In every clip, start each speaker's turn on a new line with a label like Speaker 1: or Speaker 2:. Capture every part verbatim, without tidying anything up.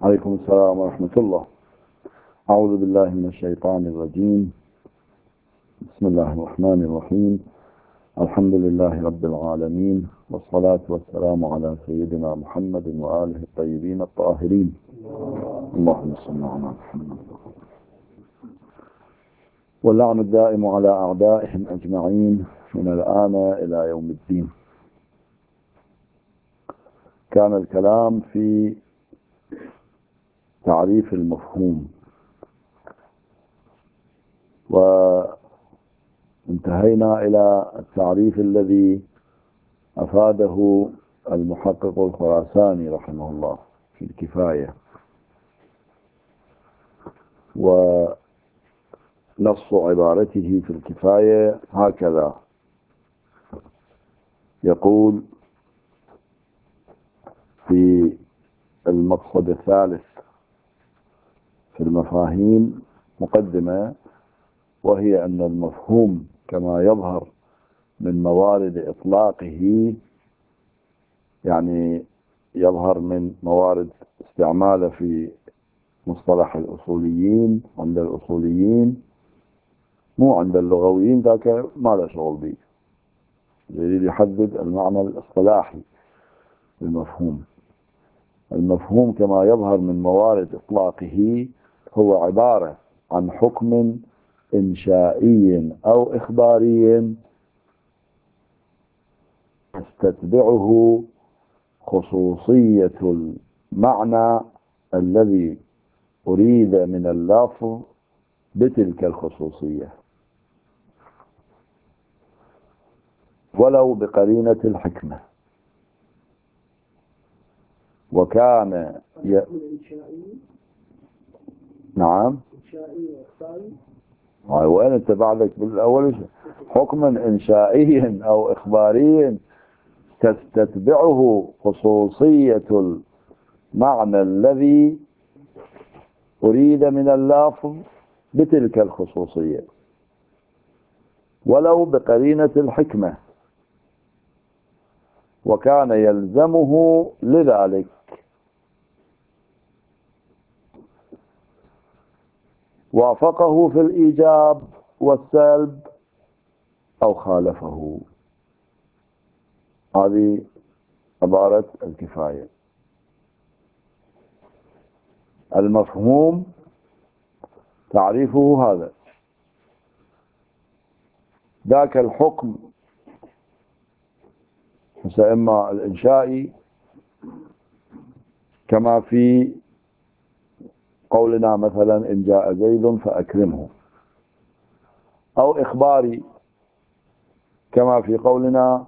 Speaker 1: عليكم السلام ورحمة الله. أعوذ بالله من الشيطان الرجيم. بسم الله الرحمن الرحيم. الحمد لله رب العالمين، والصلاة والسلام على سيدنا محمد وآله الطيبين الطاهرين. اللهم صل على محمد. واللعن الدائم على أعدائهم أجمعين من الآن إلى يوم الدين. كان الكلام في تعريف المفهوم، وانتهينا إلى التعريف الذي أفاده المحقق الخراساني رحمه الله في الكفاية. ونص عبارته في الكفاية هكذا يقول في المقصد الثالث في المفاهيم مقدمة، وهي أن المفهوم كما يظهر من موارد إطلاقه، يعني يظهر من موارد استعماله في مصطلح الأصوليين عند الأصوليين، مو عند اللغويين، ذاك ما له شغل به، يريد يحدد المعنى الاصطلاحي للمفهوم. المفهوم كما يظهر من موارد إطلاقه هو عبارة عن حكم إنشائي أو إخباري تستتبعه خصوصية المعنى الذي أريد من اللفظ بتلك الخصوصية، ولو بقرينة الحكمة. وكان ي... نعم هاي وين انت بعدك بالاول؟ حكما انشائيا او اخباريا تستتبعه خصوصية المعنى الذي اريد من اللفظ بتلك الخصوصية، ولو بقرينة الحكمة. وكان يلزمه لذلك وافقه في الإيجاب والسلب أو خالفه. هذه عبارة الكفاية. المفهوم تعريفه هذا: ذاك الحكم إما الإنشائي كما في قولنا مثلا إن جاء زيد فأكرمه، أو إخباري كما في قولنا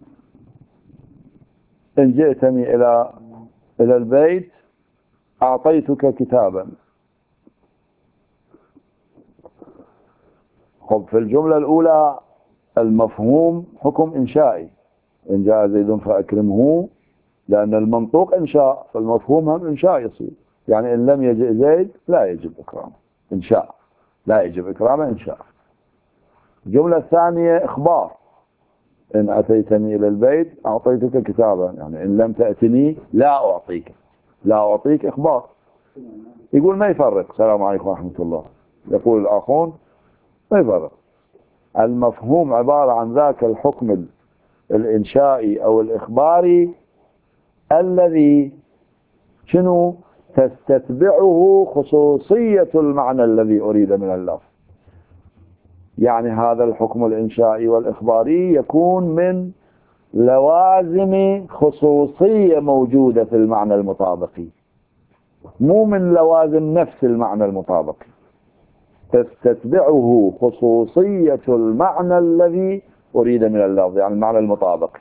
Speaker 1: إن جئتني إلى إلى البيت أعطيتك كتابا. خب في الجملة الأولى المفهوم حكم إنشائي، إن جاء زيد فأكرمه، لأن المنطوق إنشاء، فالمفهوم هم إنشاء يصير. يعني إن لم يجئ زيد لا يجب إكرامه، إنشاء، لا يجب إكرامه، إنشاء. الجملة الثانية إخبار: إن أتيتني إلى البيت أعطيتك كتابا، يعني إن لم تأتني لا أعطيك، لا أعطيك إخبار. يقول ما يفرق. السلام عليكم ورحمة الله. يقول الآخرون ما يفرق. المفهوم عبارة عن ذاك الحكم الإنشائي أو الإخباري الذي شنو تستتبعه خصوصية المعنى الذي أريد من اللفظ. يعني هذا الحكم الإنشائي والإخباري يكون من لوازم خصوصية موجودة في المعنى المطابقي، مو من لوازم نفس المعنى المطابقي. تستتبعه خصوصية المعنى الذي أريد من اللفظ، يعني المعنى المطابقي.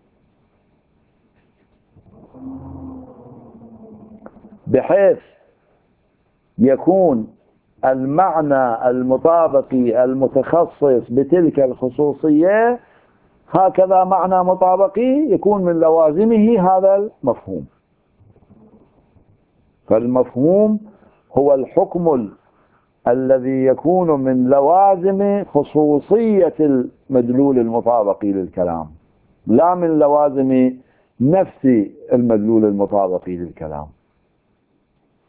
Speaker 1: بحيث يكون المعنى المطابقي المتخصص بتلك الخصوصية هكذا معنى مطابقي يكون من لوازمه هذا المفهوم. فالمفهوم هو الحكم الذي يكون من لوازم خصوصية المدلول المطابقي للكلام، لا من لوازم نفس المدلول المطابقي للكلام.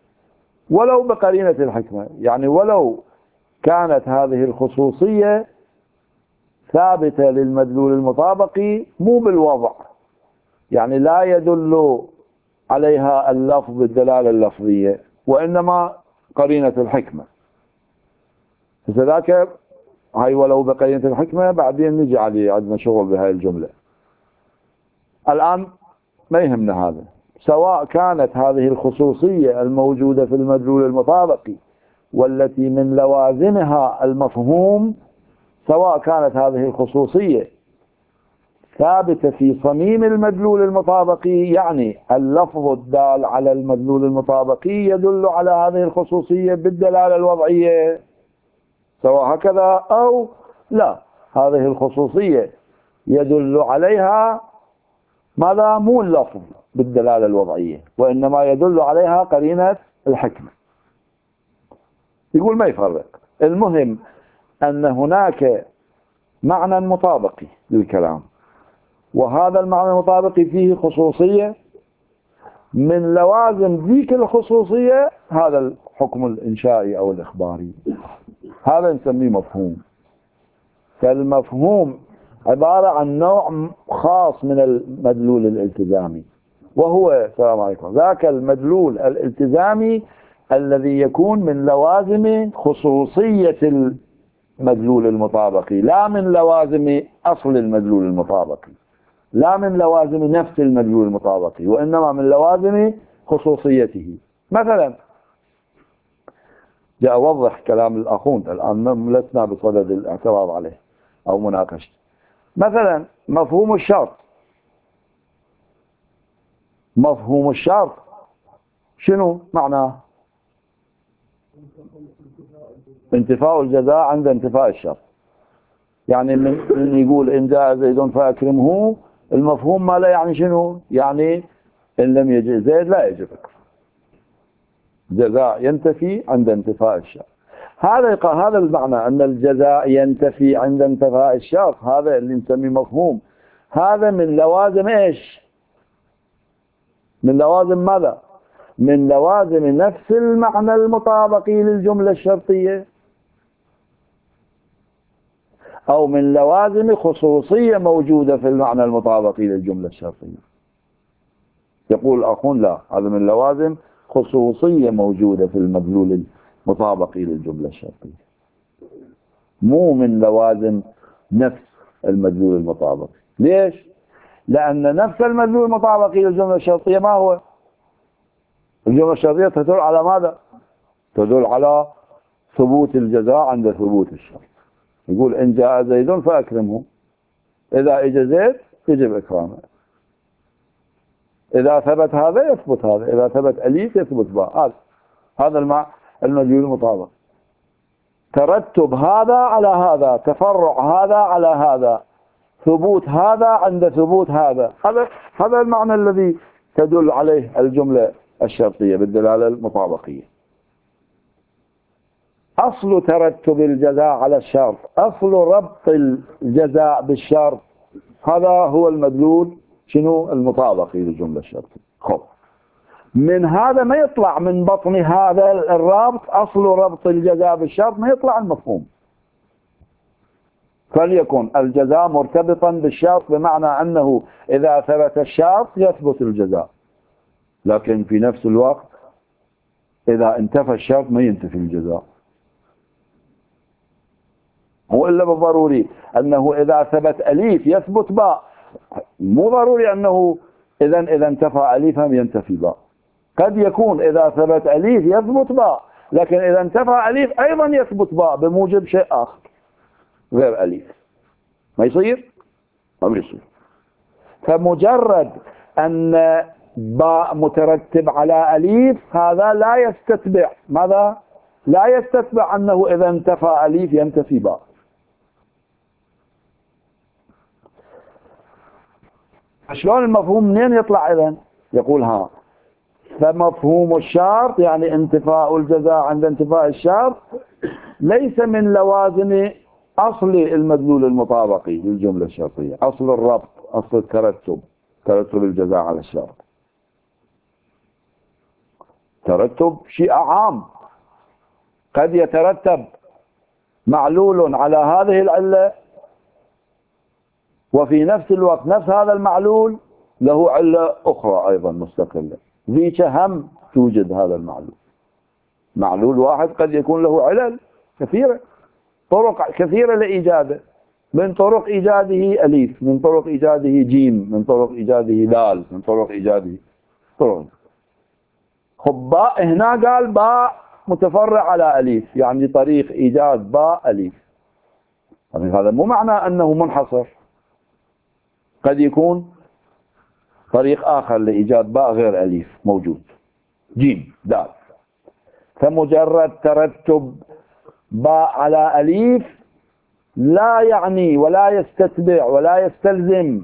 Speaker 1: ولو بقرينة الحكمة، يعني ولو كانت هذه الخصوصية ثابتة للمدلول المطابقي مو بالوضع، يعني لا يدل عليها اللفظ بالدلالة اللفظية وإنما قرينة الحكمة. فذاك هاي ولو بقرينة الحكمة بعدين نجي عليه، عندنا شغل بهاي الجملة. الآن ما يهمنا هذا، سواء كانت هذه الخصوصية الموجودة في المدلول المطابقي والتي من لوازمها المفهوم، سواء كانت هذه الخصوصية ثابتة في صميم المدلول المطابقي، يعني اللفظ الدال على المدلول المطابقي يدل على هذه الخصوصية بالدلالة الوضعية، سواء هكذا أو لا، هذه الخصوصية يدل عليها ماذا؟ مو اللفظ بالدلالة الوضعية، وإنما يدل عليها قرينة الحكمة. يقول ما يفرق، المهم أن هناك معنى مطابقي للكلام، وهذا المعنى المطابقي فيه خصوصية، من لوازم ذيك الخصوصية هذا الحكم الإنشائي أو الإخباري، هذا نسميه مفهوم. فالمفهوم عبارة عن نوع خاص من المدلول الالتزامي، وهو السلام عليكم ذاك المدلول الالتزامي الذي يكون من لوازم خصوصية المدلول المطابقي، لا من لوازم أصل المدلول المطابقي، لا من لوازم نفس المدلول المطابقي، وإنما من لوازم خصوصيته. مثلا جاء أوضح كلام الأخوند الآن، لسنا بصدد الاعتراض عليه أو مناقشته. مثلا مفهوم الشرط، مفهوم الشرط شنو معناه؟ انتفاء الجزاء عند انتفاء الشرط. يعني من يقول إن جاء زيد فأكرمه، المفهوم ما لا يعني شنو؟ يعني إن لم يجي زيد لا يجب جزاء ينتفي عند انتفاء الشرط. هذا هذا المعنى أن الجزاء ينتفي عند انتفاء الشرط، هذا اللي نسميه مفهوم. هذا من لوازم إيش؟ من لوازم ماذا؟ من لوازم نفس المعنى المطابقي للجملة الشرطية، أو من لوازم خصوصية موجودة في المعنى المطابقي للجملة الشرطية. يقول أخون لا، هذا من لوازم خصوصية موجودة في المدلول المطابقي للجملة الشرطية، مو من لوازم نفس المدلول المطابقي. ليش؟ لأن نفس المدلول المطابقي للجملة الشرطية ما هو؟ الجملة الشرطية تدل على ماذا؟ تدل على ثبوت الجزاء عند ثبوت الشرط. يقول إن جاء زيد فأكرمه، إذا إجا زيد يجب إكرامه، إذا ثبت هذا يثبت هذا، إذا ثبت أليف يثبت باء. هذا هذا المع المدلول المطابق، ترتب هذا على هذا، تفرع هذا على هذا، ثبوت هذا عند ثبوت هذا. هذا هذا المعنى الذي تدل عليه الجملة الشرطية بالدلالة المطابقية. أصل ترتب الجزاء على الشرط، أصل ربط الجزاء بالشرط، هذا هو المدلول شنو؟ المطابقي للجملة الشرطية. خب من هذا ما يطلع من بطن هذا الرابط، أصل ربط الجزاء بالشرط، ما يطلع المفهوم. فليكن الجزاء مرتبطا بالشرط، بمعنى أنه إذا ثبت الشرط يثبت الجزاء، لكن في نفس الوقت إذا انتفى الشرط ما ينتفي الجزاء. مو إلا بالضروري أنه إذا ثبت أليف يثبت باء، مو ضروري أنه إذا إذا انتفى أليف هم ينتفي باء. قد يكون إذا ثبت أليف يثبت باء، لكن إذا انتفى أليف أيضا يثبت باء بموجب شيء آخر غير أليف. ما يصير؟ ما يصير. فمجرد أن باء مترتب على أليف هذا لا يستتبع ماذا؟ لا يستتبع أنه إذا انتفى أليف ينتفي باء. شلون المفهوم منين يطلع إذن؟ يقول ها، فمفهوم الشرط يعني انتفاء الجزاء عند انتفاء الشرط ليس من لوازم أصل المدلول المطابقي للجملة الشرطية، أصل الربط، أصل الترتب، ترتب الجزاء على الشرط. ترتب شيء عام، قد يترتب معلول على هذه العلة وفي نفس الوقت نفس هذا المعلول له علة أخرى أيضا مستقلة، ذيك هم توجد هذا المعلول. معلول واحد قد يكون له علل كثيرة، طرق كثيرة لإيجاده، من طرق إيجاده أليف، من طرق إيجاده جيم، من طرق إيجاده دال، من طرق إيجاده طرق. خب باء هنا قال باء متفرع على أليف، يعني طريق إيجاد باء أليف. هذا مو معنى أنه منحصر، قد يكون طريق آخر لإيجاد باء غير أليف موجود، جيم دال. فمجرد ترتب باء على أليف لا يعني ولا يستتبع ولا يستلزم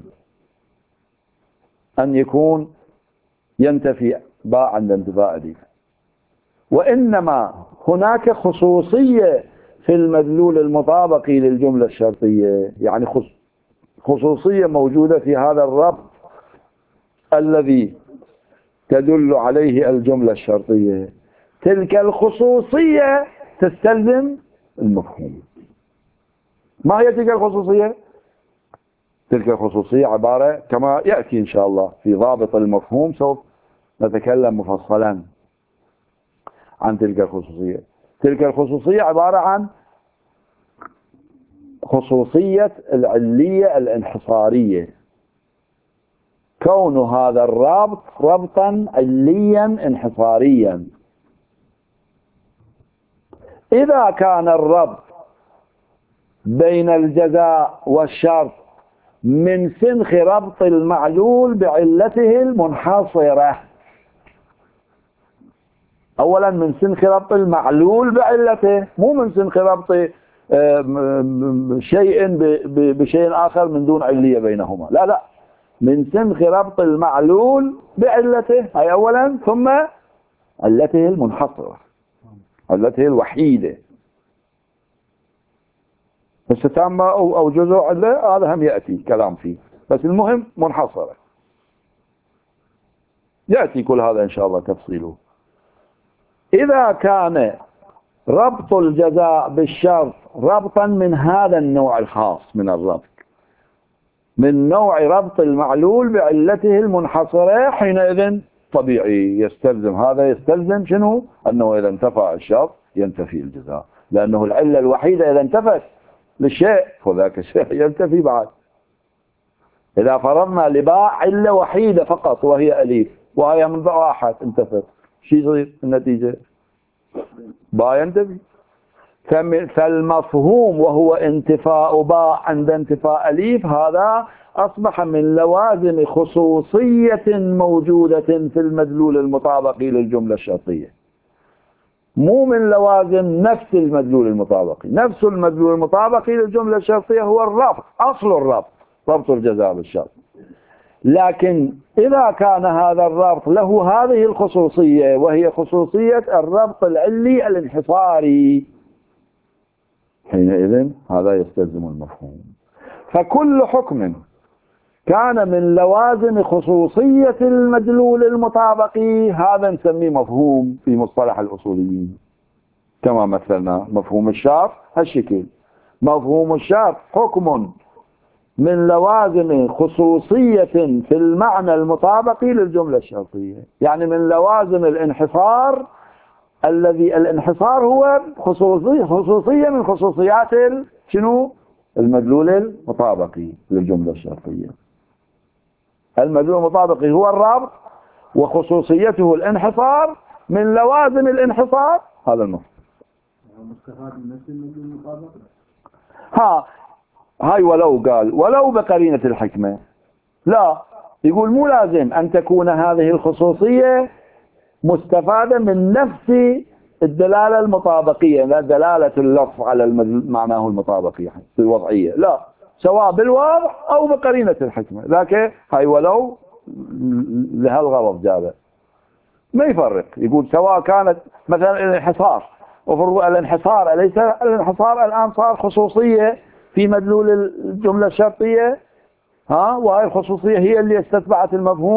Speaker 1: أن يكون ينتفي باء عند انتفاء أليف، وإنما هناك خصوصية في المدلول المطابقي للجملة الشرطية، يعني خصوصية موجودة في هذا الربط الذي تدل عليه الجملة الشرطية. تلك الخصوصية تستلزم المفهوم. ما هي تلك الخصوصية؟ تلك الخصوصية عبارة كما يأتي إن شاء الله في ضابط المفهوم، سوف نتكلم مفصلا عن تلك الخصوصية. تلك الخصوصية عبارة عن خصوصية العلية الانحصارية، كون هذا الرابط ربطا عليا انحصاريا. إذا كان الربط بين الجزاء والشرط من سنخ ربط المعلول بعلته المنحصرة، أولا من سنخ ربط المعلول بعلته، مو من سنخ ربط شيء بشيء آخر من دون علية بينهما، لا لا، من سنخ ربط المعلول بعلته، هاي أولا، ثم علته المنحصرة، علته الوحيدة. الستامة أو أو جزء علة هذا هم يأتي كلام فيه، بس المهم منحصرة، يأتي كل هذا إن شاء الله تفصيله. إذا كان ربط الجزاء بالشرط ربطا من هذا النوع الخاص من الربط، من نوع ربط المعلول بعلته المنحصرة، حينئذ طبيعي يستلزم هذا، يستلزم شنو؟ أنه إذا انتفع الشرط ينتفي الجزاء، لأنه العلة الوحيدة إذا انتفت للشيء فذاك الشيء ينتفي بعد. إذا فرضنا لباء علة وحيدة فقط وهي أليف، وهي من واحد انتفت، شو يصير النتيجة؟ باء ينتفي. فالمفهوم وهو انتفاء باء عند انتفاء أليف، هذا أصبح من لوازم خصوصية موجودة في المدلول المطابقي للجملة الشرطية، مو من لوازم نفس المدلول المطابقي. نفس المدلول المطابقي للجملة الشرطية هو الربط، أصل الربط ربط الجزاء بالشرط، لكن إذا كان هذا الربط له هذه الخصوصية وهي خصوصية الربط العلي الانحصاري، حينئذ هذا يستلزم المفهوم. فكل حكم كان من لوازم خصوصية المدلول المطابقي هذا نسميه مفهوم في مصطلح الأصوليين، كما مثلنا مفهوم الشرط هالشكل. مفهوم الشرط حكم من لوازم خصوصية في المعنى المطابقي للجملة الشرطية، يعني من لوازم الانحصار، الذي الانحصار هو خصوصية, خصوصية من خصوصيات شنو؟ المدلول المطابقي للجملة الشرطية. المدلول المطابقي هو الربط وخصوصيته الانحصار، من لوازم الانحصار هذا المفهوم.
Speaker 2: مستفاد من نفس المدلول المطابقي.
Speaker 1: ها هاي ولو قال ولو بقرينة الحكمة، لا، يقول مو لازم أن تكون هذه الخصوصية مستفادة من نفس الدلالة المطابقية، لا دلالة اللفظ على معناه المطابقي في الوضعية، لا، سواء بالوضع أو بقرينة الحكمة، ذاك هاي ولو لهالغرض جابه، ما يفرق. يقول سواء كانت مثلا الانحصار، وفرض الانحصار، أليس الانحصار الآن صار خصوصية في مدلول الجملة الشرطية، ها، وهي الخصوصية هي اللي استتبعت المفهوم.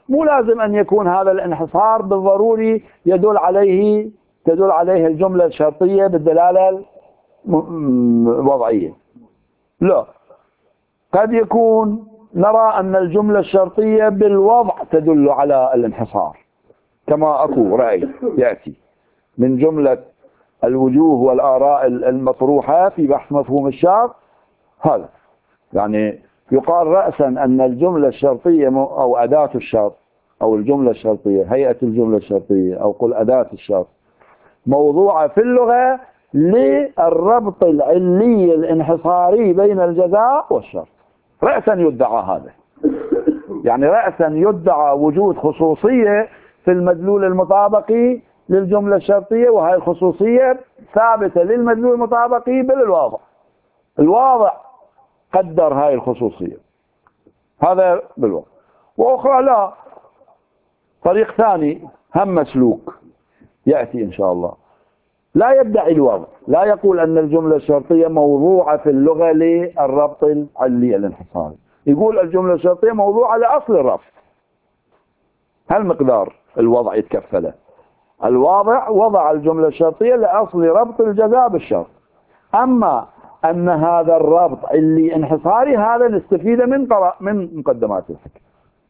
Speaker 1: مو لازم أن يكون هذا الانحصار بالضروري يدل عليه تدل عليه الجملة الشرطية بالدلالة الوضعية. لا، قد يكون نرى أن الجملة الشرطية بالوضع تدل على الانحصار، كما أكو رأي يأتي من جملة الوجوه والآراء المطروحة في بحث مفهوم الشرط. هذا يعني يقال رأسا أن الجملة الشرطية أو أداة الشرط أو الجملة الشرطية، هيئة الجملة الشرطية أو قل أداة الشرط، موضوعة في اللغة للربط العلي الانحصاري بين الجزاء والشرط. رأسا يدعى هذا، يعني رأسا يدعى وجود خصوصية في المدلول المطابقي للجملة الشرطية، وهي الخصوصية ثابتة للمدلول المطابقي بالواضع. الواضع قدر هاي الخصوصية، هذا بالواضع. وأخرى لا، طريق ثاني هم مسلوك يأتي إن شاء الله، لا يدعي الوضع، لا يقول أن الجملة الشرطية موضوعة في اللغة للربط العلي الانحصاري، يقول الجملة الشرطية موضوعة لأصل الربط. هالمقدار الوضع يتكفله. الواضع وضع الجملة الشرطية لأصل ربط الجزاء بالشرط. أما أن هذا الربط اللي انحصاري هذا نستفيده من قراء من مقدمات الحكمة،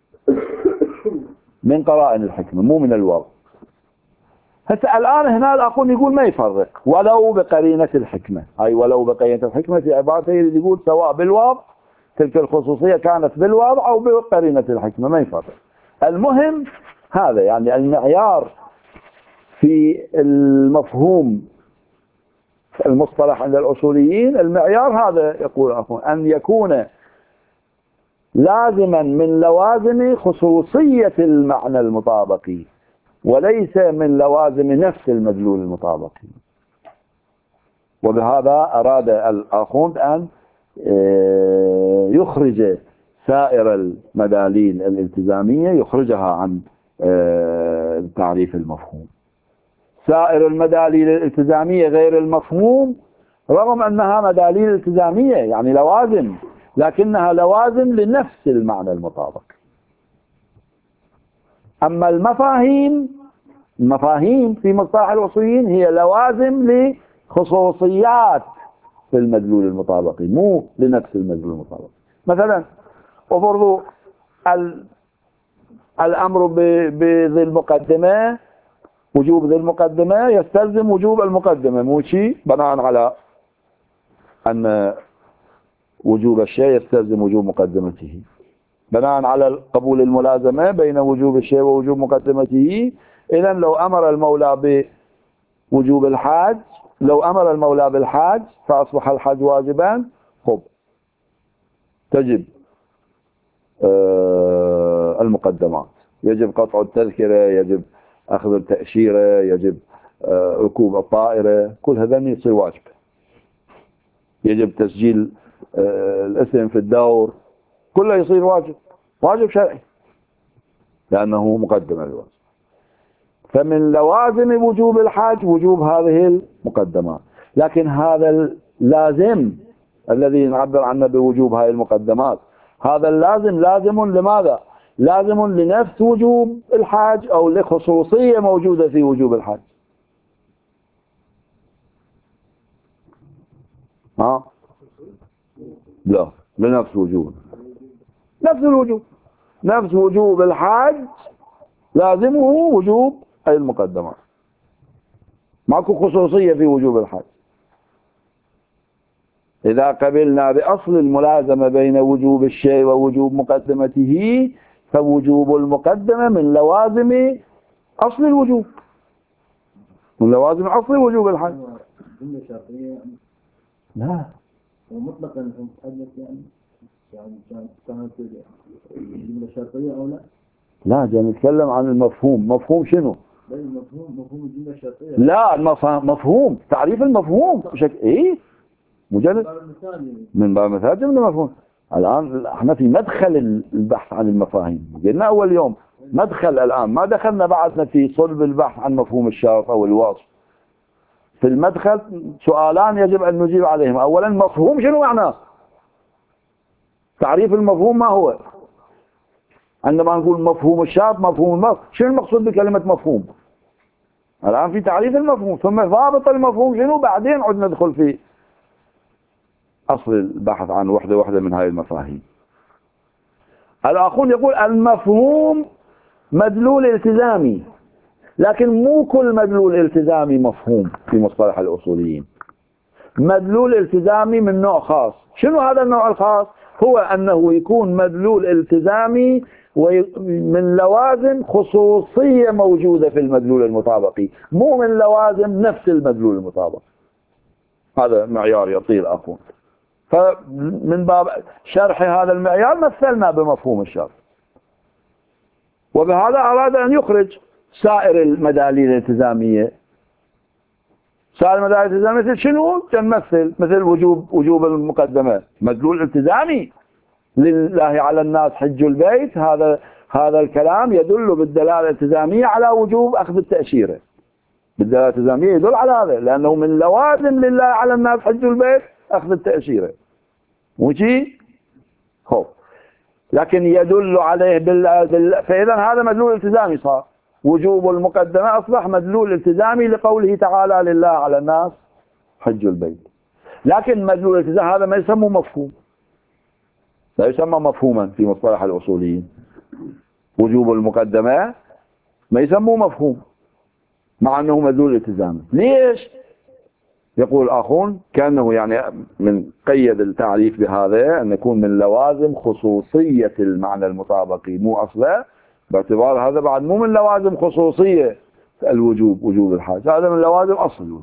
Speaker 1: من قرائن الحكمة، مو من الوضع. هسه الآن هنا الأخون يقول ما يفرق ولو بقرينة الحكمة، أي ولو بقرينة الحكمة في عبارته يقول سواء بالوضع، تلك الخصوصية كانت بالوضع أو بقرينة الحكمة ما يفرق. المهم هذا يعني المعيار في المفهوم المصطلح عند الأصوليين، المعيار هذا يقول أخوان أن يكون لازما من لوازم خصوصية المعنى المطابقي وليس من لوازم نفس المدلول المطابقي. وبهذا أراد الآخوند أن يخرج سائر المداليل الالتزامية، يخرجها عن تعريف المفهوم. سائر المداليل الالتزامية غير المفهوم رغم أنها مداليل التزامية يعني لوازم، لكنها لوازم لنفس المعنى المطابق. أما المفاهيم المفاهيم في مصطلح الأصوليين هي لوازم لخصوصيات في المدلول المطابقي، مو لنفس المدلول المطابقي. مثلا وبرضو الأمر بذي المقدمة، وجوب ذي المقدمة يستلزم وجوب المقدمة، مو شيء بناء على أن وجوب الشيء يستلزم وجوب مقدمته، بناء على قبول الملازمة بين وجوب الشيء ووجوب مقدمته. إذن لو أمر المولى بوجوب الحاج، لو أمر المولى بالحاج فأصبح الحاج واجبا، خب تجب آه المقدمات، يجب قطع التذكرة، يجب أخذ التأشيرة، يجب آه ركوب الطائرة، كل هذا يصير واجب. يجب تسجيل آه الاسم في الدور، كله يصير واجب، واجب شرعي لأنه مقدم الواجب. فمن لوازم وجوب الحج وجوب هذه المقدمات. لكن هذا اللازم الذي نعبر عنه بوجوب هذه المقدمات، هذا اللازم لازم لماذا؟ لازم لنفس وجوب الحج أو لخصوصية موجودة في وجوب الحج. ها؟ لا، لنفس وجوب، نفس الوجوب، نفس وجوب الحج لازمه وجوب أي المقدمات، ماكو خصوصية في وجوب الحج. إذا قبلنا بأصل الملازمة بين وجوب الشيء ووجوب مقدمته فوجوب المقدمة من لوازم أصل الوجوب، من لوازم أصل وجوب الحج.
Speaker 2: جملة شرطية
Speaker 1: لا
Speaker 2: ومطلقا حدث يعني يعني كانت جملة شرطية أو لا؟
Speaker 1: لا، جاي نتكلم عن المفهوم. مفهوم شنو؟
Speaker 2: المفهوم مفهوم الجملة الشرطية.
Speaker 1: لا، المفهوم مفهوم تعريف المفهوم بشكل ايه مجرد من باب مثال جملة مفهوم. الآن احنا في مدخل البحث عن المفاهيم، قلنا أول يوم مدخل، الآن ما دخلنا بعدنا في صلب البحث عن مفهوم الشرط أو الوصف. في المدخل سؤالان يجب أن نجيب عليهم. أولا مفهوم شنو معناه؟ تعريف المفهوم ما هو؟ عندما نقول مفهوم الشرط مفهوم المفهوم، شنو المقصود بكلمة مفهوم؟ الآن في تعريف المفهوم، ثم ضابط المفهوم شنو، بعدين عد ندخل في أصل البحث عن وحدة وحدة من هذه المفاهيم. الآخون يقول المفهوم مدلول التزامي، لكن مو كل مدلول التزامي مفهوم في مصطلح الأصوليين. مدلول التزامي من نوع خاص. شنو هذا النوع الخاص؟ هو أنه يكون مدلول التزامي من لوازم خصوصية موجودة في المدلول المطابقي، مو من لوازم نفس المدلول المطابق. هذا معيار يطيل أخوان. فمن باب شرح هذا المعيار مثلنا بمفهوم الشرط، وبهذا أراد أن يخرج سائر المداليل الالتزامية. سائر المداليل الالتزامية مثل شنو؟ كنمثل مثل وجوب وجوب المقدمة، مدلول التزامي لله على الناس حج البيت. هذا هذا الكلام يدل بالدلالة الالتزامية على وجوب أخذ التأشيرة. بالدلالة الالتزامية يدل على هذا، لأنه من لوازم لله على الناس حج البيت أخذ التأشيرة. وشي خب، لكن يدل عليه بال... بال... فإذا هذا مدلول التزامي صار. وجوب المقدمة أصبح مدلول التزامي لقوله تعالى لله على الناس حج البيت. لكن مدلول الالتزام هذا ما يسمى مفهوم، لا يسمى مفهوما في مصطلح الأصوليين. وجوب المقدمة ما يسموه مفهوم مع أنه مدلول التزامي. ليش؟ يقول آخون كأنه يعني من قيد التعريف بهذا أن يكون من لوازم خصوصية المعنى المطابقي مو أصله، باعتبار هذا بعد مو من لوازم خصوصية الوجوب وجوب الحاج، هذا من لوازم أصل الوجوب.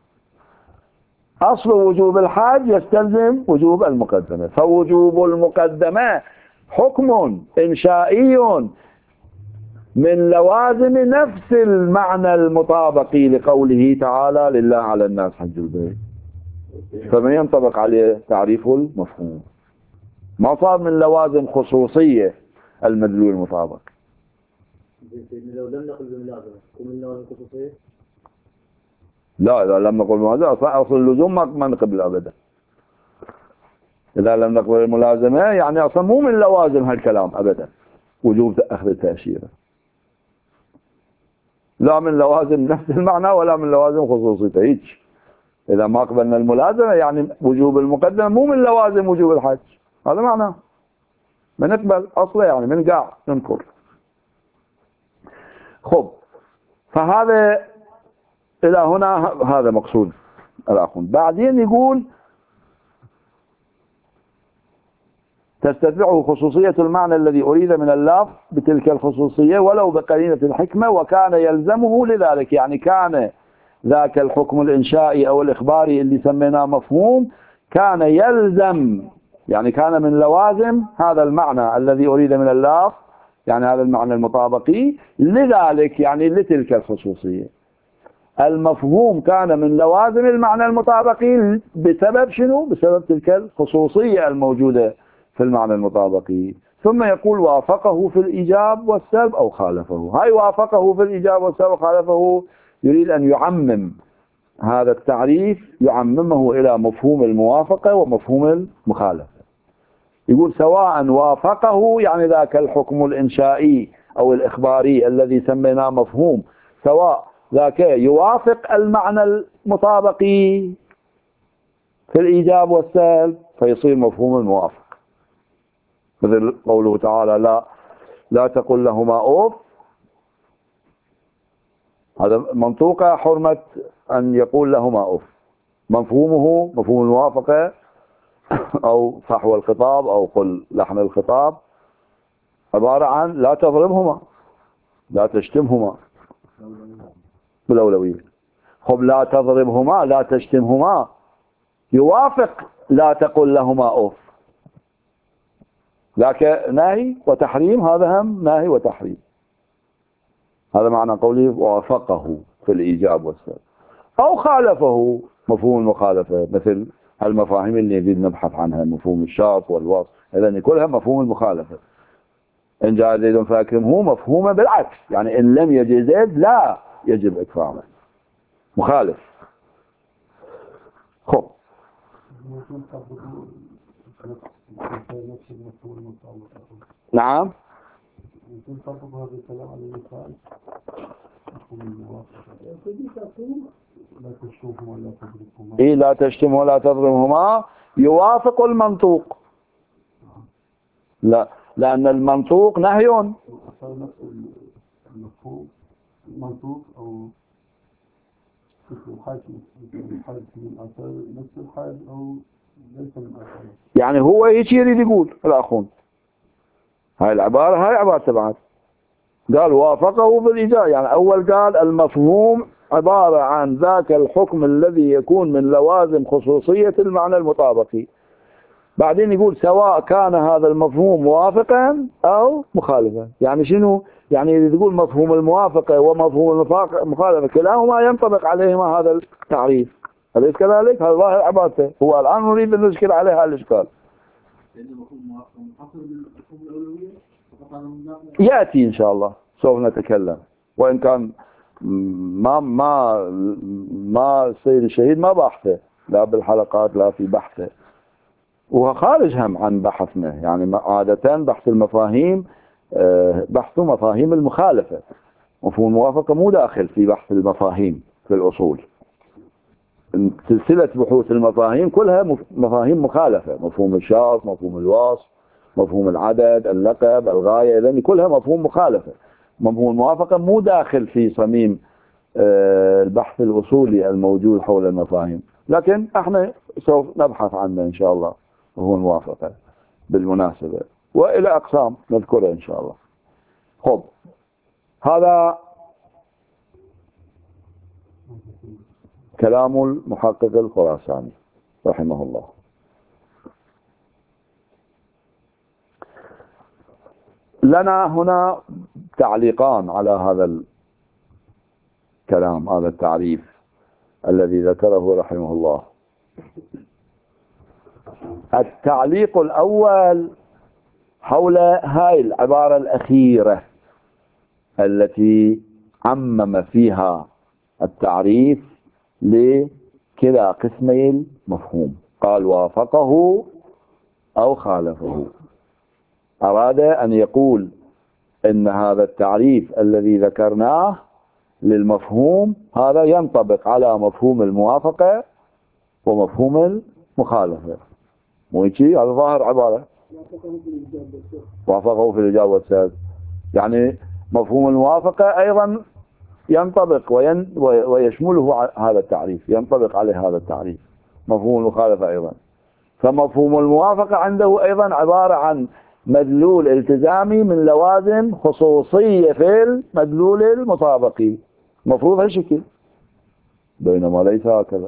Speaker 1: أصل وجوب الحاج يستلزم وجوب المقدمة، فوجوب المقدمة حكم إنشائي من لوازم نفس المعنى المطابقي لقوله تعالى لله على الناس حج البيت، فما ينطبق عليه تعريف المفهوم. ما صار من لوازم خصوصية المدلول المطابق.
Speaker 2: لو لم نقل بملازمة ومن لوازم خصوصية؟
Speaker 1: لا، إذا لم نقل بملازمة أصل اللزوم ما نقبل أبدا. إذا لم نقبل الملازمة يعني أصلا مو من لوازم هالكلام أبدا وجوب أخذ التأشيرة، لا من لوازم نفس المعنى ولا من لوازم خصوصيته. هيك إذا ما قبلنا الملازمة يعني وجوب المقدمة مو من لوازم وجوب الحج، هذا معناه من نقبل أصله يعني من قاع ننكر. خب، فهذا إلى هنا هذا مقصود الأخون. بعدين يقول تستدفعه خصوصية المعنى الذي أريد من اللفظ بتلك الخصوصية ولو بقرينة الحكمة، وكان يلزمه لذلك. يعني كان ذاك الحكم الإنشائي أو الإخباري اللي سميناه مفهوم كان يلزم، يعني كان من لوازم هذا المعنى الذي أريد من اللفظ، يعني هذا المعنى المطابقي لذلك، يعني لتلك الخصوصية. المفهوم كان من لوازم المعنى المطابقي بسبب شنو؟ بسبب تلك الخصوصية الموجودة في المعنى المطابقي. ثم يقول وافقه في الإيجاب والسلب أو خالفه. هاي وافقه في الإيجاب والسلب أو خالفه يريد أن يعمم هذا التعريف، يعممه إلى مفهوم الموافقة ومفهوم المخالفة. يقول سواء وافقه يعني ذاك الحكم الإنشائي أو الإخباري الذي سميناه مفهوم، سواء ذاك يوافق المعنى المطابقي في الإيجاب والسلب فيصير مفهوم الموافق، مثل قوله تعالى لا لا تقل لهما أوف، هذا منطوقة حرمة أن يقول لهما أوف. مفهومه مفهوم الموافقة أو فحوى الخطاب أو قل لحن الخطاب عبارة عن لا تضربهما لا تشتمهما بالأولوية. خب لا تضربهما لا تشتمهما يوافق لا تقل لهما أوف، ذاك ناهي وتحريم، هذا هم ناهي وتحريم. هذا معنى قوله وافقه في الإيجاب والسلب. أو خالفه مفهوم المخالفة، مثل المفاهيم اللي نريد نبحث عنها، مفهوم الشرط والوصف، إذن كلها مفهوم المخالفة. إن جاء زيد فأكرمه مفهومه بالعكس، يعني إن لم يجي زيد لا يجب إكرامه، مخالف. خب نعم
Speaker 3: يمكن تطبق هذا الكلام على المثال لا تشوفهم ولا تضربهما.
Speaker 1: إيه لا تشتم ولا تضربهما يوافق المنطوق. لا لأن المنطوق نهي.
Speaker 3: صار نفس المفهوم المنطوق أو مثل الحاج مثل الحاج من الآثار نفس الحاج أو ليس من الآثار.
Speaker 1: يعني هو هيك يريد يقول الأخون هاي العبارة هاي عبارة تبعت قال وافقه بالإجازة. يعني أول قال المفهوم عبارة عن ذاك الحكم الذي يكون من لوازم خصوصية المعنى المطابقي. بعدين يقول سواء كان هذا المفهوم موافقا أو مخالفا. يعني شنو؟ يعني يقول مفهوم الموافقة ومفهوم المخالفة كلاهما ينطبق عليهما هذا التعريف. أليس كذلك؟ هذا ظاهر عبارته. هو الآن نريد أن نشكل عليه هذا الإشكال. يأتي إن شاء الله سوف نتكلم. وإن كان ما ما ما السيد الشهيد ما بحثه لا بالحلقات لا في بحثه وهو خارج هم عن بحثنا. يعني عادة بحث المفاهيم بحث مفاهيم المخالفة. مفهوم الموافقة مو داخل في بحث المفاهيم في الأصول. سلسلة بحوث المفاهيم كلها مفاهيم مخالفة. مفهوم الشرط، مفهوم الوصف، مفهوم العدد، اللقب، الغاية، إذن كلها مفهوم مخالفة. مفهوم الموافقة مو داخل في صميم البحث الأصولي الموجود حول المفاهيم. لكن احنا سوف نبحث عنه إن شاء الله مفهوم الموافقة بالمناسبة وإلى أقسام نذكرها إن شاء الله. خب هذا كلام المحقق الخراساني رحمه الله. لنا هنا تعليقان على هذا الكلام هذا التعريف الذي ذكره رحمه الله. التعليق الأول حول هاي العبارة الأخيرة التي عمم فيها التعريف لكلا قسمي المفهوم. قال وافقه أو خالفه. أراد أن يقول إن هذا التعريف الذي ذكرناه للمفهوم هذا ينطبق على مفهوم الموافقة ومفهوم المخالفة. مو هيك؟ هذا ظاهر عبارة وافقه في الإجابة والسلب. يعني مفهوم الموافقة أيضا ينطبق وين ويشمله هذا التعريف ينطبق عليه هذا التعريف. مفهوم المخالفة أيضا. فمفهوم الموافقة عنده أيضا عبارة عن مدلول التزامي من لوازم خصوصية في المدلول المطابقي. مفروض هالشكل بينما ليس هكذا.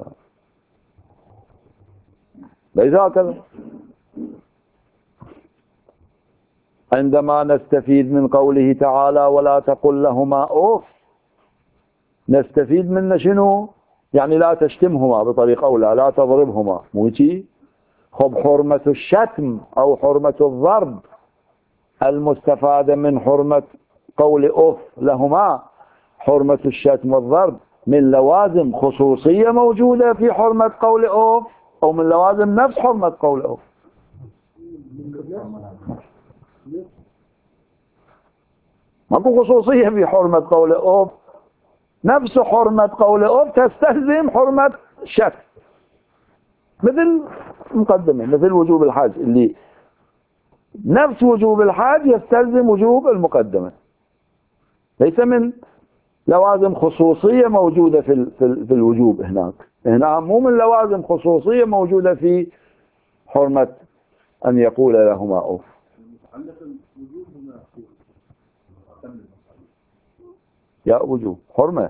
Speaker 1: ليس هكذا. عندما نستفيد من قوله تعالى ولا تقل لهما أوف نستفيد منه شنو؟ يعني لا تشتمهما بطريقة أولى لا تضربهما. مو هيك؟ خب حرمة الشتم أو حرمة الضرب المستفادة من حرمة قول أوف لهما حرمة الشتم والضرب من لوازم خصوصية موجودة في حرمة قول أوف أو من لوازم نفس حرمة قول أوف. ماكو خصوصية في حرمة قول أوف. نفس حرمة قول أوف تستلزم حرمة الشتم مثل مقدمة مثل وجوب الحج اللي نفس وجوب الحج يستلزم وجوب المقدمة. ليس من لوازم خصوصية موجودة في في الوجوب هناك. هنا مو من لوازم خصوصية موجودة في حرمة أن يقول لهما أوف. يا وجوب حرمة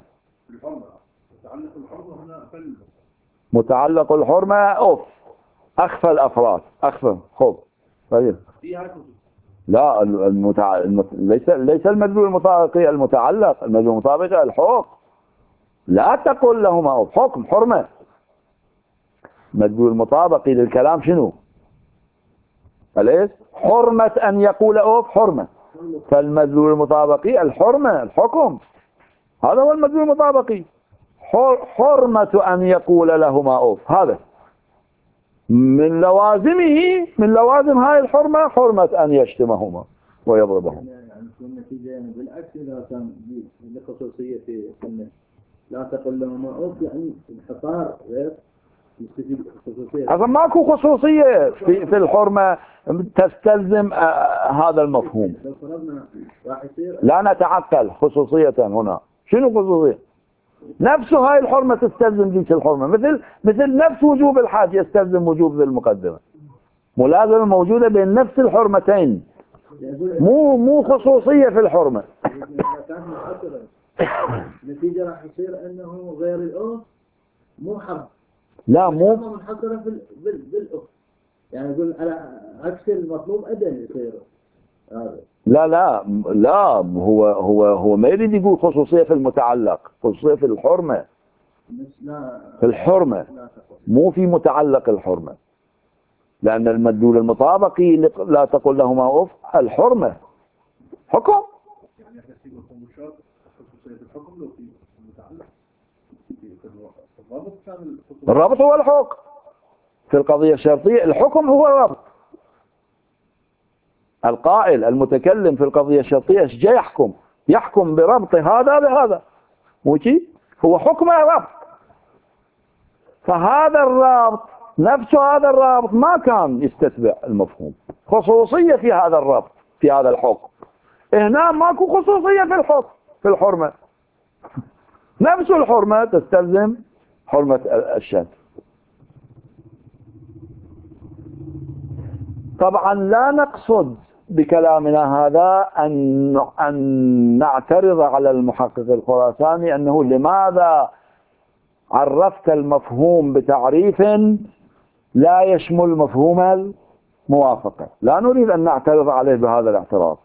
Speaker 1: متعلق الحرمة أوف أخفى الأفراد أخفى خب طيب. لا المتع... المت... ليس ليس المدلول المطابقي المتعلق. المدلول المطابقي الحكم. لا تقل لهما أوف حكم حرمة. المدلول المطابقي للكلام شنو؟ أليس حرمة أن يقول أوف حرمة. فالمدلول المطابقي الحرمة الحكم. هذا هو المدلول المطابقي. حرمة أن يقول لهما أوف هذا من لوازمه من لوازم هاي الحرمة حرمة أن يشتمهما ويضربهما.
Speaker 2: يعني النتيجة يعني بالعكس إذا كان الخصوصية في السنة لا تقل لهم أوف يعني انحصار غير يستفيد خصوصية.
Speaker 1: أصلا ماكو خصوصية في في الحرمة تستلزم آه هذا المفهوم.
Speaker 2: لو فرضنا راح يصير
Speaker 1: لا نتعقل خصوصية هنا. شنو خصوصية؟ نفس هاي الحرمة تستلزم ذيك الحرمة، مثل مثل نفس وجوب الحج يستلزم وجوب ذي المقدمة. ملازمة موجودة بين نفس الحرمتين، مو مو خصوصية في الحرمة.
Speaker 2: النتيجة راح يصير أنه غير الأوف مو حرم.
Speaker 1: لا مو
Speaker 2: منحصرة في بال بالأوف، يعني يقول على عكس المطلوب أدنى يصير هذا.
Speaker 1: لا لا لا هو هو هو ما يريد يقول خصوصية في المتعلق، خصوصية في الحرمة. في الحرمة مو في متعلق الحرمة، لأن المدلول المطابقي لا تقل لهما أوف الحرمة حكم.
Speaker 3: يعني احنا في مفهوم خصوصية الحكم لو في متعلق الرابط كان
Speaker 1: الرابط هو الحكم في القضية الشرطية، الحكم هو الرابط. القائل المتكلم في القضية الشرطية ايش جاي يحكم؟ يحكم بربط هذا بهذا، مو شي؟ هو حكم ربط. فهذا الرابط نفس هذا الرابط ما كان يستتبع المفهوم، خصوصية في هذا الرابط في هذا الحكم. هنا ماكو خصوصية في الحكم في الحرمة، نفس الحرمة تستلزم حرمة الشد. طبعا لا نقصد بكلامنا هذا أن أن نعترض على المحقق الخراساني أنه لماذا عرفت المفهوم بتعريف لا يشمل مفهوم الموافقة. لا نريد أن نعترض عليه بهذا الاعتراض،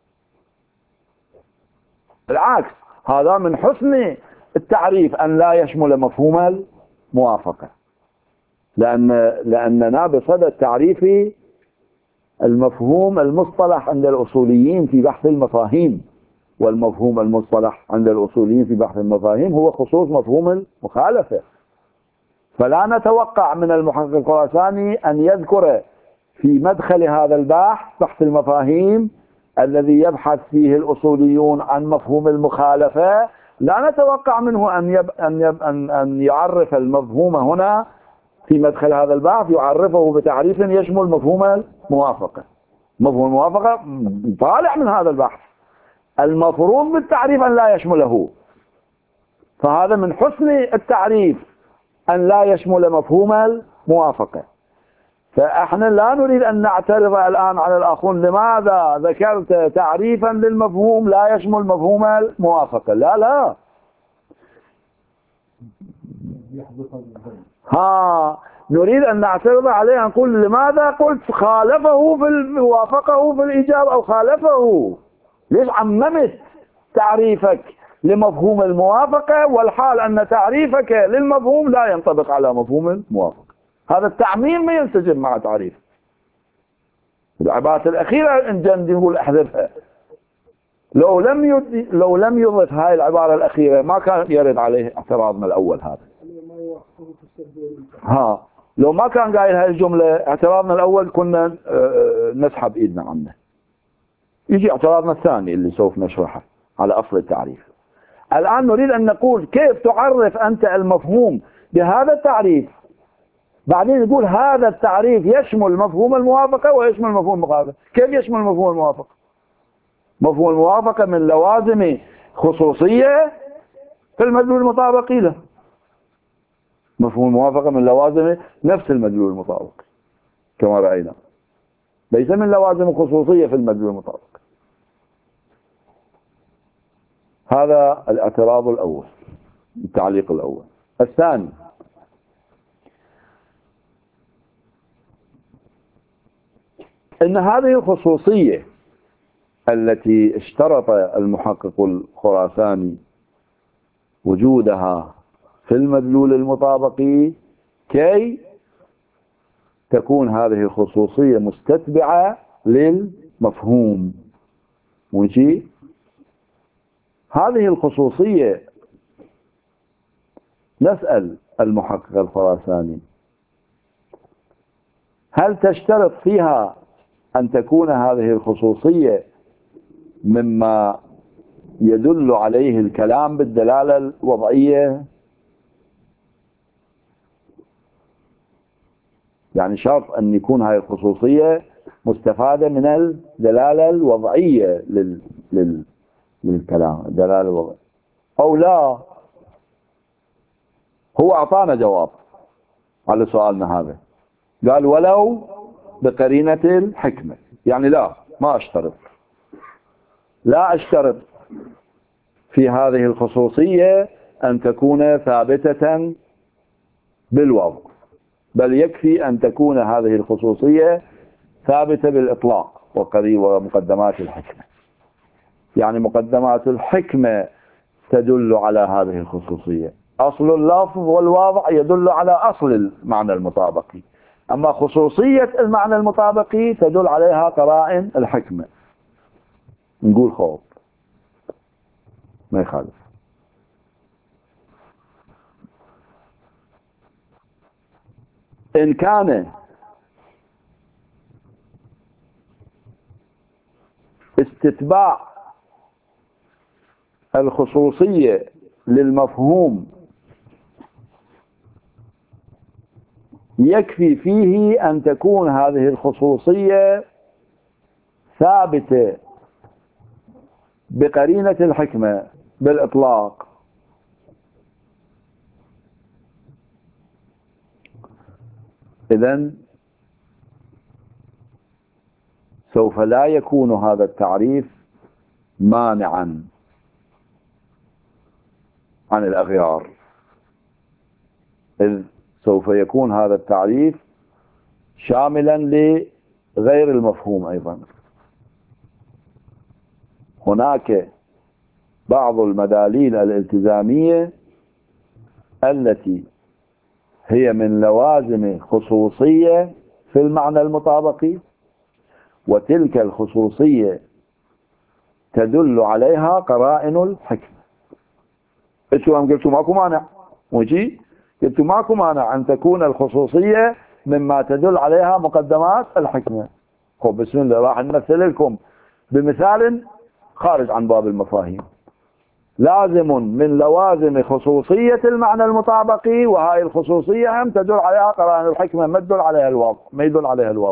Speaker 1: بالعكس هذا من حسن التعريف أن لا يشمل مفهوم الموافقة، لأن لأننا بصدد تعريف المفهوم المصطلح عند الأصوليين في بحث المفاهيم، والمفهوم المصطلح عند الأصوليين في بحث المفاهيم هو خصوص مفهوم المخالفة. فلا نتوقع من المحقق الخراساني أن يذكر في مدخل هذا البحث بحث المفاهيم الذي يبحث فيه الأصوليون عن مفهوم المخالفة، لا نتوقع منه أن يب أن يب أن أن يعرف المفهوم هنا في مدخل هذا البحث، يعرفه بتعريف يشمل مفهوم الموافقة. مفهوم الموافقة طالع من هذا البحث، المفروض بالتعريف أن لا يشمله. فهذا من حسن التعريف أن لا يشمل مفهوم الموافقة. فإحنا لا نريد أن نعترض الآن على الآخرون لماذا ذكرت تعريفا للمفهوم لا يشمل مفهوم الموافقة. لا لا ها نريد أن نعترض عليه، نقول لماذا قلت خالفه في وافقه في الإيجاب أو خالفه؟ ليش عممت تعريفك لمفهوم الموافقة والحال أن تعريفك للمفهوم لا ينطبق على مفهوم الموافقة؟ هذا التعميم ما ينسجم مع تعريف. العبارة الأخيرة إن جندي يقول أحذفها، لو لم يد... لو لم يضف هاي العبارة الأخيرة ما كان يرد عليه اعتراضنا الأول. هذا ها لو ما كان قايل هاي الجملة اعتراضنا الأول كنا نسحب إيدنا عنه. يجي اعتراضنا الثاني اللي سوف نشرحه على أصل التعريف. الآن نريد أن نقول كيف تعرف أنت المفهوم بهذا التعريف، بعدين يقول هذا التعريف يشمل مفهوم الموافقة ويشمل مفهوم المخالفة. كيف يشمل مفهوم الموافقة؟ مفهوم الموافقة من لوازم خصوصية في المدلول المطابقي له. مفهوم الموافقة من لوازم نفس المدلول المطابقي كما رأينا، ليس من لوازم خصوصية في المدلول المطابقي. هذا الاعتراض الأول، التعليق الأول. الثاني، إن هذه الخصوصية التي اشترط المحقق الخراساني وجودها في المدلول المطابقي كي تكون هذه الخصوصية مستتبعة للمفهوم. ونجي هذه الخصوصية نسأل المحقق الخراساني هل تشترط فيها أن تكون هذه الخصوصية مما يدل عليه الكلام بالدلالة الوضعية؟ يعني شرط أن يكون هاي الخصوصية مستفادة من الدلالة الوضعية لل... لل... للكلام، الدلالة الوضعية، أو لا. هو أعطانا جواب على سؤالنا هذا، قال ولو بقرينة الحكمة، يعني لا، ما أشترط، لا أشترط في هذه الخصوصية أن تكون ثابتة بالوضع، بل يكفي أن تكون هذه الخصوصية ثابتة بالإطلاق ومقدمات الحكمة. يعني مقدمات الحكمة تدل على هذه الخصوصية، أصل اللفظ والواضع يدل على أصل المعنى المطابقي، أما خصوصية المعنى المطابقي تدل عليها قرائن الحكمة. نقول خوف ما يخالف. إن كان استتباع الخصوصية للمفهوم يكفي فيه أن تكون هذه الخصوصية ثابتة بقرينة الحكمة بالإطلاق، إذن سوف لا يكون هذا التعريف مانعا عن الأغيار، إذ سوف يكون هذا التعريف شاملا لغير المفهوم أيضا. هناك بعض المداليل الالتزامية التي هي من لوازم خصوصية في المعنى المطابقي، وتلك الخصوصية تدل عليها قرائن الحكمة. انتوا هم قلتوا ماكو مانع، وجي قلتوا ماكو مانع أن تكون الخصوصية مما تدل عليها مقدمات الحكمة. خب بسم الله، راح نمثل لكم بمثال خارج عن باب المفاهيم. لازم من لوازم خصوصية المعنى المطابقي، وهاي الخصوصية هم تدل عليها قرائن الحكمة، ما تدل عليها الوضع، ما يدل عليها الوضع.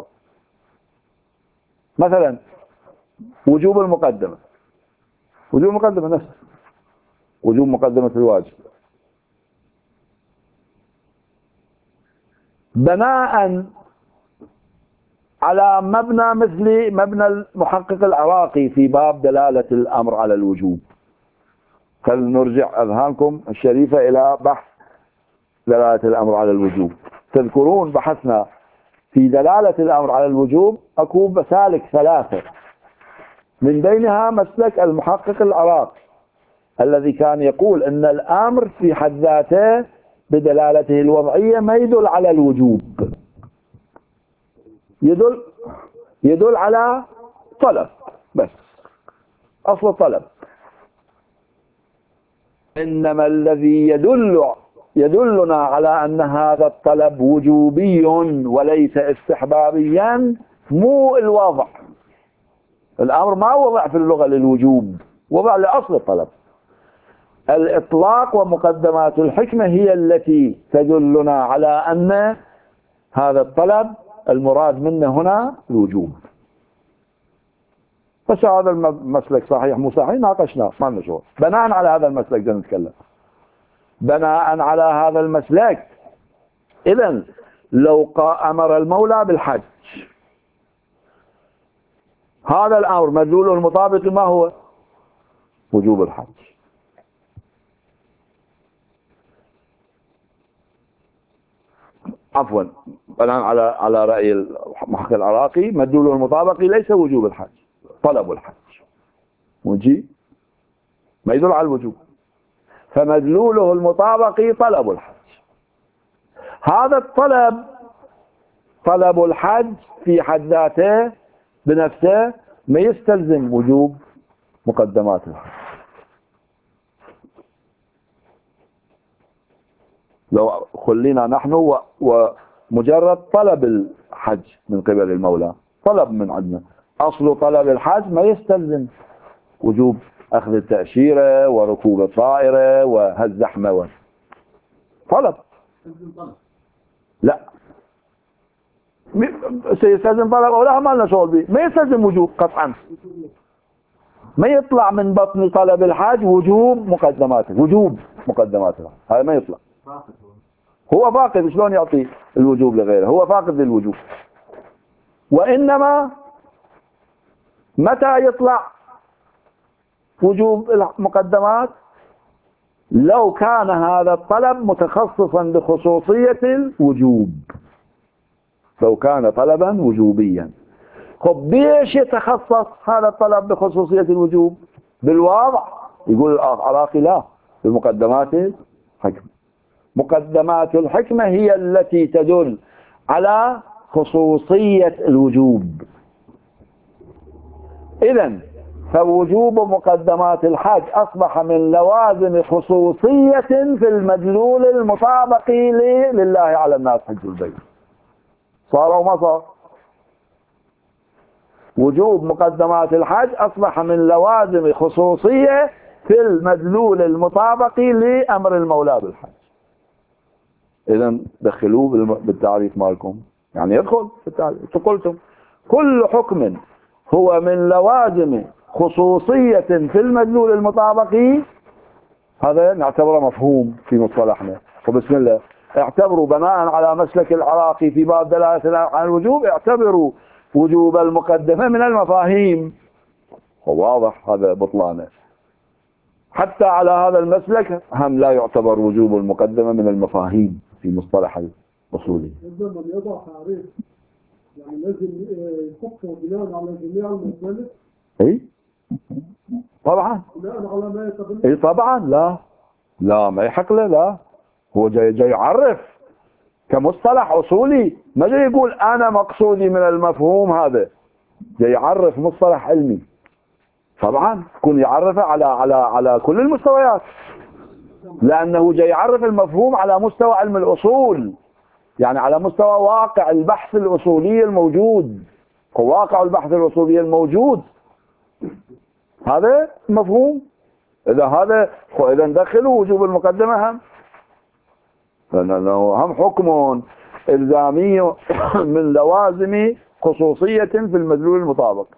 Speaker 1: مثلا وجوب المقدمة، وجوب المقدمة نفسه، وجوب مقدمة الواجب، بناء على مبنى مثل مبنى المحقق العراقي في باب دلالة الأمر على الوجوب. فلنرجع أذهانكم الشريفة إلى بحث دلالة الأمر على الوجوب. تذكرون بحثنا في دلالة الأمر على الوجوب أكو مسالك ثلاثة، من بينها مسلك المحقق العراقي الذي كان يقول أن الأمر في حد ذاته بدلالته الوضعية ما يدل على الوجوب، يدل يدل على طلب بس، أصل طلب. إنما الذي يدل يدلنا على أن هذا الطلب وجوبي وليس استحبابيا مو الوضع. الأمر ما وضع في اللغة للوجوب، وضع لأصل الطلب. الإطلاق ومقدمات الحكمة هي التي تدلنا على أن هذا الطلب المراد منه هنا الوجوب. بس هذا المسلك صحيح مو صحيح ناقشناه، ما لنا شغل. بناء على هذا المسلك بدنا نتكلم، بناء على هذا المسلك. إذن لو أمر المولى بالحج، هذا الأمر مدلوله المطابق ما هو؟ وجوب الحج. عفوا، بناء على على رأي المحقق العراقي مدلوله المطابقي ليس وجوب الحج، طلب الحج، ونجي ما يدل على الوجوب، فمدلوله المطابقي طلب الحج. هذا الطلب طلب الحج في حد ذاته بنفسه ما يستلزم وجوب مقدمات الحج. لو خلينا نحن ومجرد طلب الحج من قبل المولى، طلب من عندنا، أصل طلب الحج ما يستلزم وجوب أخذ التأشيرة وركوب الطائرة وهالزحمة طلب. لا سيستلزم طلب أو لا ما لنا شغل به، ما يستلزم وجوب قطعا، ما يطلع من بطن طلب الحاج وجوب مقدماته، وجوب مقدماته هذا ما يطلع. هو فاقد، شلون يعطي الوجوب لغيره؟ هو فاقد للوجوب. وإنما متى يطلع وجوب المقدمات؟ لو كان هذا الطلب متخصصا بخصوصية الوجوب، لو كان طلبا وجوبيا. خب بيش يتخصص هذا الطلب بخصوصية الوجوب؟ بالواضع يقول العراقي لا، بمقدمات الحكمة. مقدمات الحكمة هي التي تدل على خصوصية الوجوب. إذن فوجوب مقدمات الحج أصبح من لوازم خصوصية في المدلول المطابق لله على الناس حج البيت. صار أو ما صار؟ وجوب مقدمات الحج أصبح من لوازم خصوصية في المدلول المطابق لأمر المولى بالحج. إذن دخلوه بالتعريف مالكم، يعني يدخل في التعريف. قلتم كل حكم هو من لوازم خصوصية في المدلول المطابق، هذا نعتبره مفهوم في مصطلحنا. وبسم الله اعتبروا بناء على مسلك العراقي في باب دلالة على الوجوب، اعتبروا وجوب المقدمة من المفاهيم. واضح هذا بطلانه. حتى على هذا المسلك هم لا يعتبر وجوب المقدمة من المفاهيم في مصطلح الأصولي.
Speaker 3: عندما يضع تعريف يعني لازم يحطه بناء على جميع المختلف.
Speaker 1: اي طبعا
Speaker 3: بناء على ما يتبنى.
Speaker 1: اي طبعا لا لا ما يحق له، لا هو جاي جاي يعرف كمصطلح أصولي، ما جاي يقول أنا مقصودي من المفهوم هذا، جاي يعرف مصطلح علمي. طبعا يكون يعرفه على على على كل المستويات، لأنه جاي يعرف المفهوم على مستوى علم الأصول، يعني على مستوى واقع البحث الأصولي الموجود. واقع البحث الأصولي الموجود هذا مفهوم. إذا هذا إذا ندخلوا وجوب المقدمة هم، لأنه هم حكم إلزامي من لوازم خصوصية في المدلول المطابق.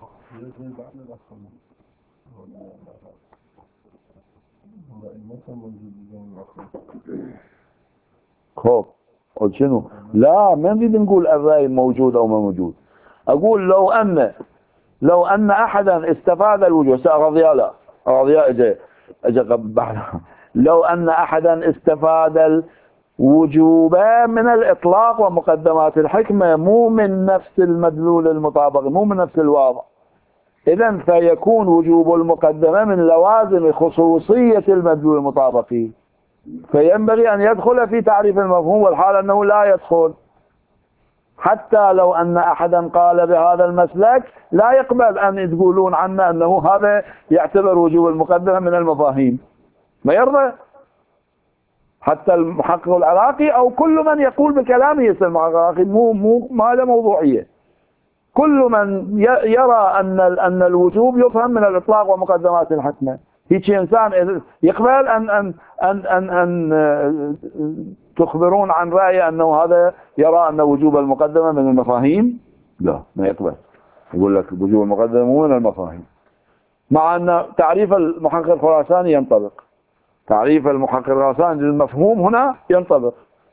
Speaker 1: خوف قلت شنو؟ لا ما نريد نقول الرأي موجود أو ما موجود. أقول لو أن لو أن أحدا استفاد الوجوب، أراضياء لا أراضياء إجا إجا قبحنا، لو أن أحدا استفاد الوجوب من الإطلاق ومقدمات الحكمة مو من نفس المدلول المطابق، مو من نفس الواضع، إذن فيكون وجوب المقدمة من لوازم خصوصية المدلول المطابق، فينبغي أن يدخل في تعريف المفهوم، والحال أنه لا يدخل. حتى لو أن أحدا قال بهذا المسلك لا يقبل أن تقولون عنه أنه هذا يعتبر وجوب المقدمة من المفاهيم، ما يرضى. حتى المحقق العراقي أو كل من يقول بكلامه يسمى المحقق العراقي مو مو ما له موضوعية. كل من يرى أن أن الوجوب يفهم من الإطلاق ومقدمات الحكمة، هيك إنسان يقبل أن أن أن أن, أن تخبرون عن رأي أنه هذا يرى أن وجوب المقدمة من المفاهيم؟ لا ما يقبل، يقول لك وجوب المقدمة مو من المفاهيم، مع أن تعريف المحقق الخراساني ينطبق، تعريف المحقق الخراساني للمفهوم هنا ينطبق.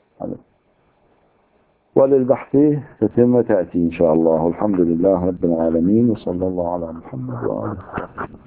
Speaker 1: وللبحث تتم تأتي إن شاء الله. الحمد لله رب العالمين، وصلى الله على محمد وآله.